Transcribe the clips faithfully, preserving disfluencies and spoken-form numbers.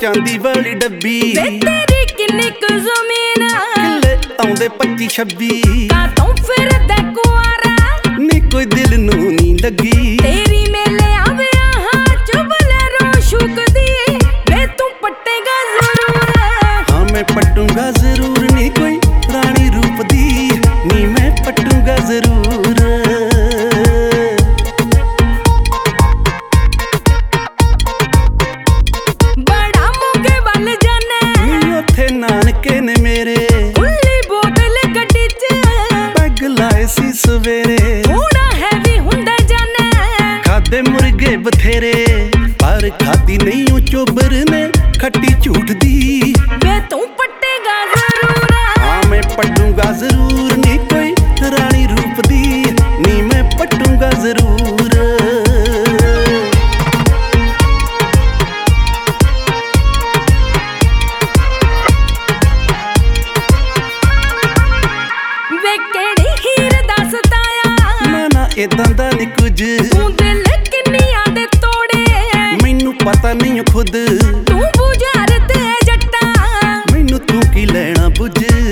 चांदी वाली डब्बी तेरी किन्नी क ज़मीन किले आउंदे पच्ची छब्बी कातों फिरदा कुआरा नी कोई दिल नू नी लगी तेरी मेले आवे हाँ चुबलरो शुक दी वे तू पट्टेगा जरूर। हाँ मैं पटूंगा जरूर नी कोई रानी रूप दी नी मैं पटूंगा जरूर। बड़ा मोगे वाले जाने नी उथे नानके ने मेरे खुली बोतल गड्डी च पैग लाए सी सवेरे थोड़ा हैवी हुंदा जाने खादे मुर्गे बथेरे पर खादी नहीं ओ चोबर ने खट्टी झूठ दी वे तू पट्टेगा जरूर। हाँ मैं पटूंगा जरूर नी कोई रानी रूप दी नी मैं पटूंगा जरूर। वे केड़ी हीर दा सताया ना ना इदां दा नी कुछ तू दिल किन्नियां दे तोड़े मैनू पता नहीं खुद तू बुझार ते जट्टा मैनू तू की लेना बुझ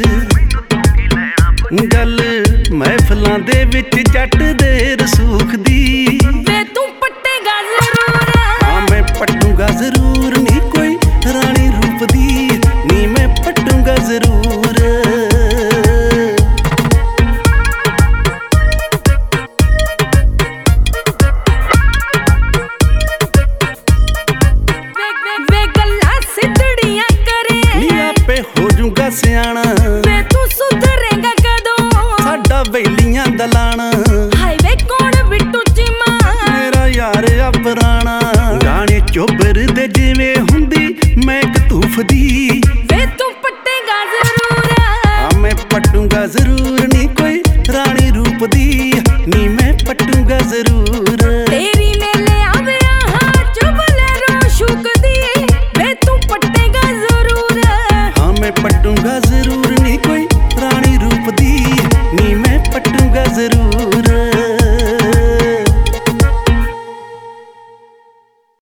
गल महफिलां दे विच जट दे रसूख दी वे तू पट्टेगा जरूर। हाँ मैं पटूंगा जरूर नी कोई रानी रूप दी नी मैं पटूंगा जरूर। वे वे वे गल्ला सिद्धड़ियां करे नी आपे हो जूंगा सियाणा